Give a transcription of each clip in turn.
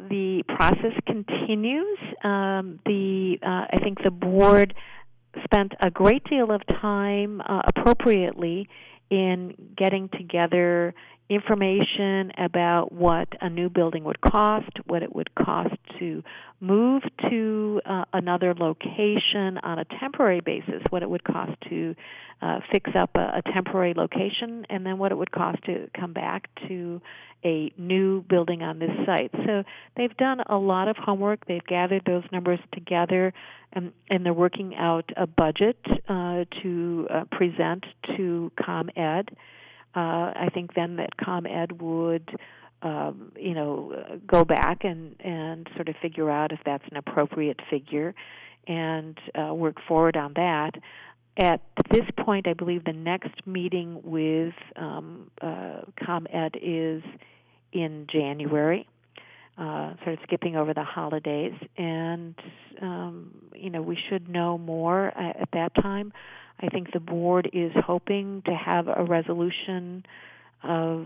the process continues. I think the board spent a great deal of time appropriately in getting together information about what a new building would cost, what it would cost to move to another location on a temporary basis, what it would cost to fix up a temporary location, and then what it would cost to come back to a new building on this site. So they've done a lot of homework. They've gathered those numbers together, and they're working out a budget to present to ComEd. I think then that ComEd would, go back and sort of figure out if that's an appropriate figure and work forward on that. At this point, I believe the next meeting with ComEd is in January, sort of skipping over the holidays, and we should know more at that time. I think the board is hoping to have a resolution of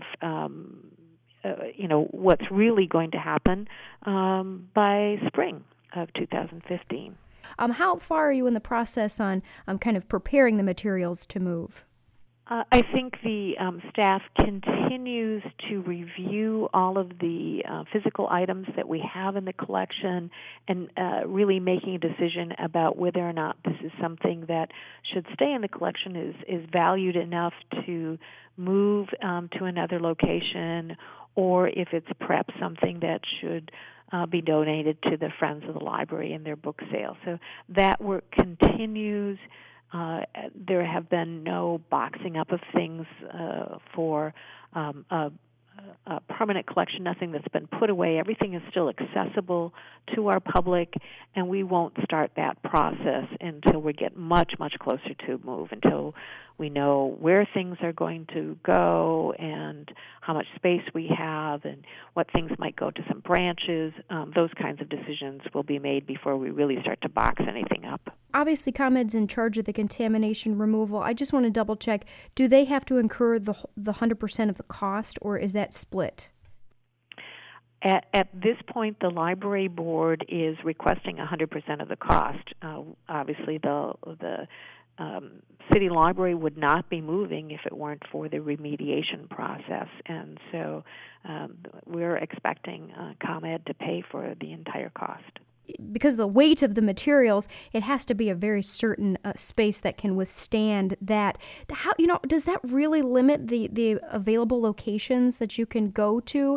what's really going to happen by spring of 2015. How far are you in the process on kind of preparing the materials to move? I think the staff continues to review all of the physical items that we have in the collection and really making a decision about whether or not this is something that should stay in the collection, is valued enough to move to another location, or if it's perhaps something that should be donated to the Friends of the Library in their book sale. So that work continues. There have been no boxing up of things for a permanent collection, nothing that's been put away. Everything is still accessible to our public, and we won't start that process until we get much, much closer to move, until we know where things are going to go and how much space we have and what things might go to some branches. Those kinds of decisions will be made before we really start to box anything up. Obviously, ComEd's in charge of the contamination removal. I just want to double check. Do they have to incur the 100% of the cost, or is that split? At this point, the library board is requesting 100% of the cost. Obviously, the city library would not be moving if it weren't for the remediation process, and so we're expecting ComEd to pay for the entire cost. Because of the weight of the materials, it has to be a very certain space that can withstand that. How does that really limit the available locations that you can go to?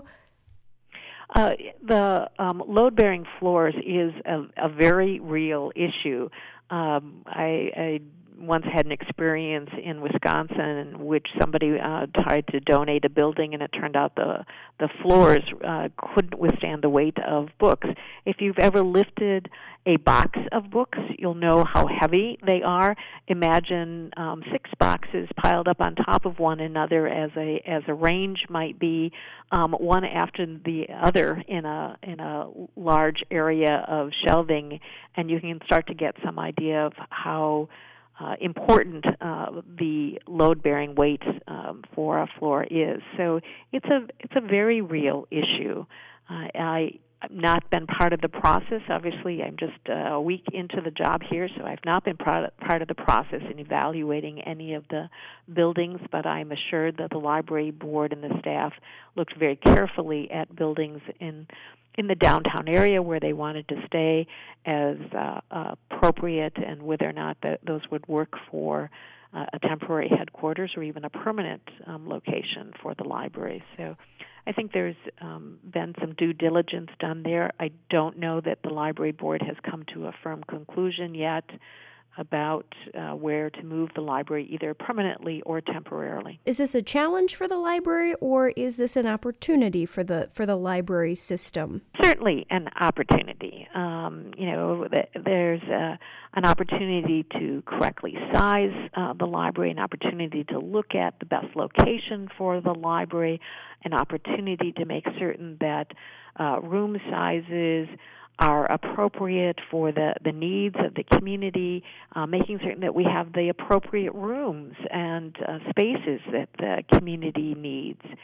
The load-bearing floors is a very real issue. I once had an experience in Wisconsin in which somebody tried to donate a building, and it turned out the floors couldn't withstand the weight of books. If you've ever lifted a box of books, you'll know how heavy they are. Imagine 6 boxes piled up on top of one another as a range might be, one after the other in a large area of shelving, and you can start to get some idea of how important the load-bearing weight for a floor is. So it's a very real issue. I've not been part of the process. Obviously, I'm just a week into the job here, so I've not been part of the process in evaluating any of the buildings, but I'm assured that the library board and the staff looked very carefully at buildings in the downtown area where they wanted to stay as appropriate, and whether or not those would work for a temporary headquarters or even a permanent location for the library. So I think there's been some due diligence done there. I don't know that the library board has come to a firm conclusion yet about where to move the library, either permanently or temporarily. Is this a challenge for the library, or is this an opportunity for the library system? Certainly an opportunity. There's an opportunity to correctly size the library, an opportunity to look at the best location for the library, an opportunity to make certain that room sizes are appropriate for the needs of the community, making certain that we have the appropriate rooms and spaces that the community needs.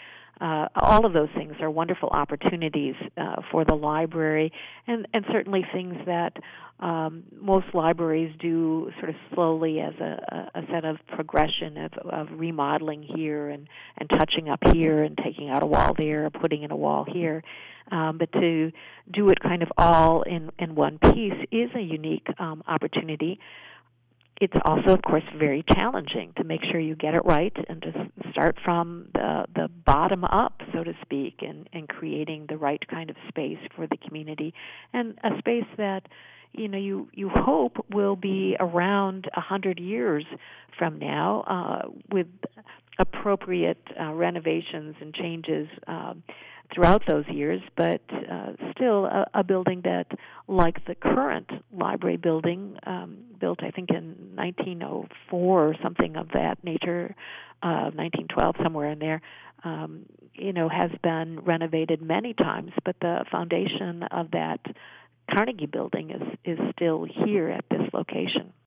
all of those things are wonderful opportunities for the library, and certainly things that most libraries do sort of slowly as a set of progression of remodeling here and touching up here and taking out a wall there, putting in a wall here. But to do it kind of all in one piece is a unique opportunity. It's also, of course, very challenging to make sure you get it right and to start from the bottom up, so to speak, and creating the right kind of space for the community, and a space that you hope will be around 100 years from now with appropriate renovations and changes throughout those years, but still a building that, like the current library building, built I think in 1904 or something of that nature, 1912, somewhere in there, has been renovated many times, but the foundation of that Carnegie building is still here at this location.